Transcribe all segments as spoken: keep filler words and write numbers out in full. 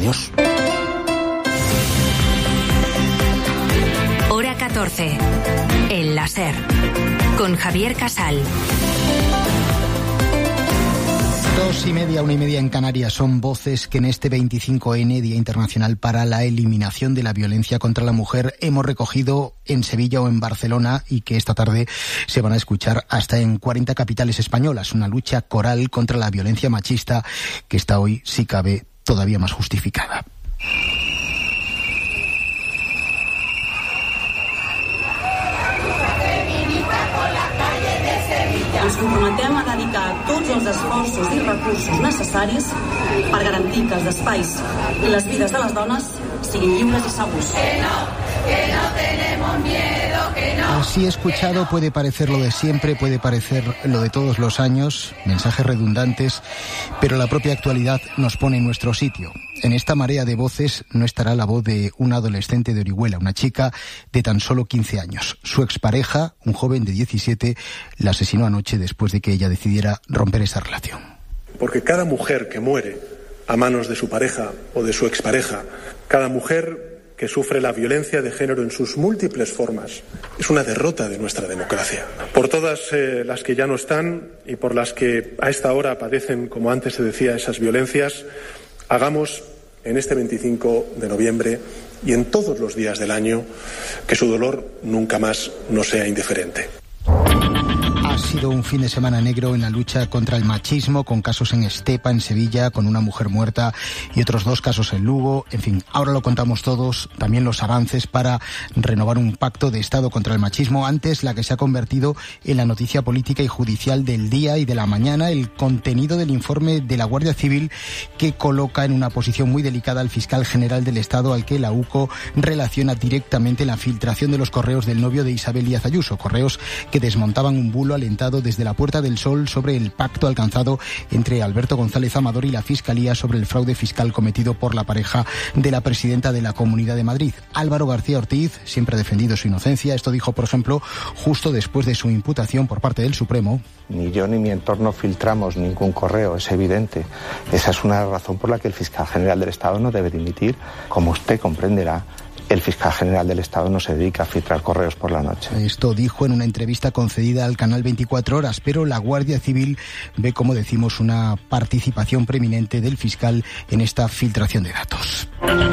Adiós. Hora catorce. El láser. Con Javier Casal. Dos y media, una y media en Canarias son voces que en este veinticinco ene, Día Internacional para la Eliminación de la Violencia contra la Mujer, hemos recogido en Sevilla o en Barcelona y que esta tarde se van a escuchar hasta en cuarenta capitales españolas. Una lucha coral contra la violencia machista que está hoy, si cabe, todavía más justificada. Ens comprometem a dedicar tots els esforços i recursos necessaris per garantir que els espais i les vides de les dones siguin lliures i segurs. Que no, que no tenemos miedo, que no. Así escuchado puede parecer lo de siempre, puede parecer lo de todos los años, mensajes redundantes, pero la propia actualidad nos pone en nuestro sitio. En esta marea de voces no estará la voz de una adolescente de Orihuela, una chica de tan solo quince años. Su expareja, un joven de diecisiete, la asesinó anoche después de que ella decidiera romper esa relación. Porque cada mujer que muere a manos de su pareja o de su expareja, cada mujer que sufre la violencia de género en sus múltiples formas, es una derrota de nuestra democracia. Por todas eh, las que ya no están y por las que a esta hora padecen, como antes se decía, esas violencias, hagamos en este veinticinco de noviembre y en todos los días del año que su dolor nunca más nos sea indiferente. Ha sido un fin de semana negro en la lucha contra el machismo, con casos en Estepa, en Sevilla, con una mujer muerta y otros dos casos en Lugo. En fin, ahora lo contamos todos, también los avances para renovar un pacto de Estado contra el machismo. Antes, la que se ha convertido en la noticia política y judicial del día y de la mañana, el contenido del informe de la Guardia Civil que coloca en una posición muy delicada al fiscal general del Estado, al que la U C O relaciona directamente la filtración de los correos del novio de Isabel Díaz Ayuso, correos que desmontaban un bulo alentado desde la Puerta del Sol sobre el pacto alcanzado entre Alberto González Amador y la Fiscalía sobre el fraude fiscal cometido por la pareja de la presidenta de la Comunidad de Madrid. Álvaro García Ortiz siempre ha defendido su inocencia. Esto dijo, por ejemplo, justo después de su imputación por parte del Supremo. Ni yo ni mi entorno filtramos ningún correo, es evidente. Esa es una razón por la que el fiscal general del Estado no debe dimitir. Como usted comprenderá, el fiscal general del Estado no se dedica a filtrar correos por la noche. Esto dijo en una entrevista concedida al canal veinticuatro horas, pero la Guardia Civil ve, como decimos, una participación preeminente del fiscal en esta filtración de datos.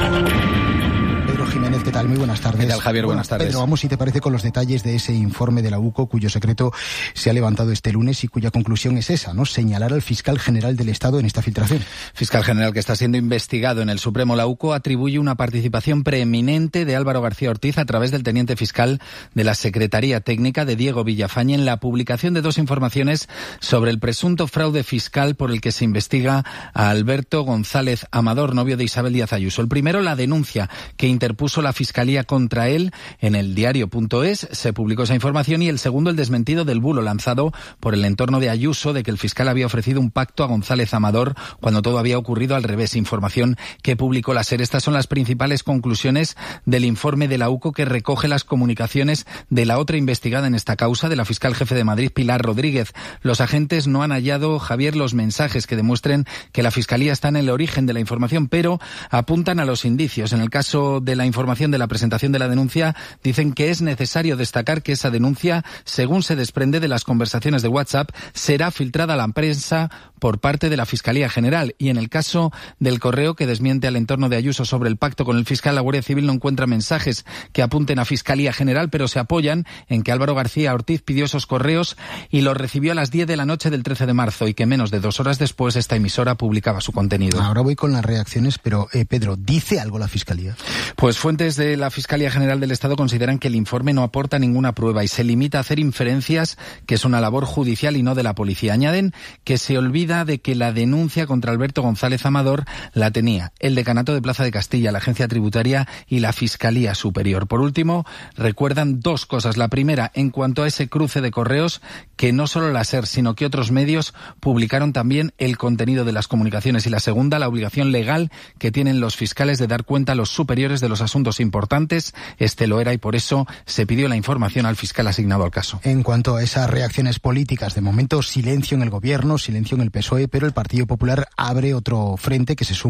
Pedro Jiménez, ¿qué tal? Muy buenas tardes. ¿Qué tal, Javier? Bueno, buenas tardes. Pedro, vamos, si te parece, con los detalles de ese informe de la U C O, cuyo secreto se ha levantado este lunes y cuya conclusión es esa, ¿no? Señalar al fiscal general del Estado en esta filtración. Fiscal general que está siendo investigado en el Supremo. La U C O atribuye una participación preeminente de Álvaro García Ortiz a través del teniente fiscal de la Secretaría Técnica, de Diego Villafañe, en la publicación de dos informaciones sobre el presunto fraude fiscal por el que se investiga a Alberto González Amador, novio de Isabel Díaz Ayuso. El primero, la denuncia que interpuso la Fiscalía contra él en el diario punto es, se publicó esa información, y el segundo, el desmentido del bulo lanzado por el entorno de Ayuso de que el fiscal había ofrecido un pacto a González Amador cuando todo había ocurrido al revés. Información que publicó la SER. Estas son las principales conclusiones del informe de la U C O, que recoge las comunicaciones de la otra investigada en esta causa, de la fiscal jefe de Madrid, Pilar Rodríguez. Los agentes no han hallado, Javier, los mensajes que demuestren que la Fiscalía está en el origen de la información, pero apuntan a los indicios. En el caso de la información de la presentación de la denuncia, dicen que es necesario destacar que esa denuncia, según se desprende de las conversaciones de WhatsApp, será filtrada a la prensa por parte de la Fiscalía General. Y en el caso del correo que desmiente al entorno de Ayuso sobre el pacto con el fiscal, la Guardia Civil no encuentra mensajes que apunten a Fiscalía General, pero se apoyan en que Álvaro García Ortiz pidió esos correos y los recibió a las diez de la noche del trece de marzo, y que menos de dos horas después esta emisora publicaba su contenido. Ahora voy con las reacciones, pero eh, Pedro, ¿dice algo la Fiscalía? Pues fuentes de la Fiscalía General del Estado consideran que el informe no aporta ninguna prueba y se limita a hacer inferencias, que es una labor judicial y no de la policía. Añaden que se olvida de que la denuncia contra Alberto González Amador la tenía el Decanato de Plaza de Castilla, la Agencia Tributaria y la Fiscalía Superior. Por último, recuerdan dos cosas. La primera, en cuanto a ese cruce de correos, que no solo la SER, sino que otros medios publicaron también el contenido de las comunicaciones. Y la segunda, la obligación legal que tienen los fiscales de dar cuenta a los superiores de los asuntos importantes. Este lo era y por eso se pidió la información al fiscal asignado al caso. En cuanto a esas reacciones políticas, de momento silencio en el gobierno, silencio en el P S O E, pero el Partido Popular abre otro frente que se suma